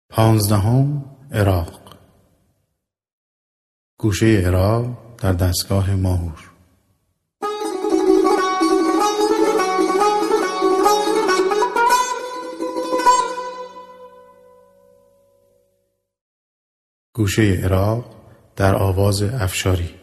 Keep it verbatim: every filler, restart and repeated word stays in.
پانزدهم عراق. گوشه عراق در دستگاه ماهور. گوشه عراق در آواز افشاری.